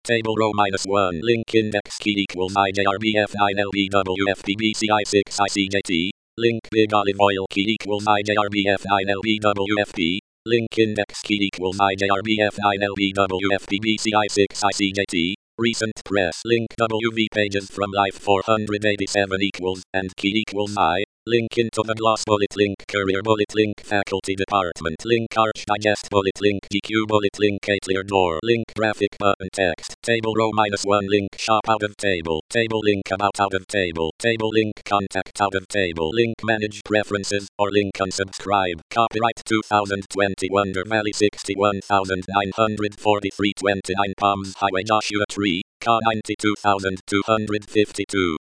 Table row -1. Link index key equals IJRBF 9LBWFPBCI 6 ICJT. Link big olive oil key equals IJRBF 9LBWFP. Link index key equals IJRBF 9LBWFPBCI 6 ICJT. Recent press link WV pages from Life 487 equals and key equals I. Link into the gloss bullet link career bullet link faculty department link arch digest bullet link GQ bullet link a clear door link graphic button text table row -1 link shop out of table link about out of table link contact out of table link manage preferences or link unsubscribe. Copyright 2021 Der Valley 61943 29 Palms Highway Joshua Tree Ca 92252